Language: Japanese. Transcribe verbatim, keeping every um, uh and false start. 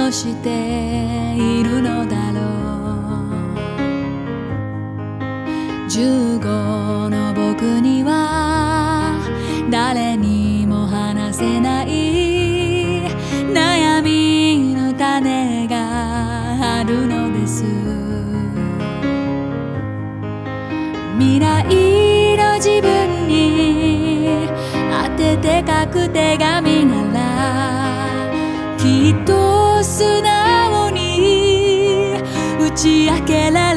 をしているのだろう。じゅうごの僕には誰にも話せない悩みの種があるのです。未来の自分に当てて書く手紙ならきっと素直に打ち明けられる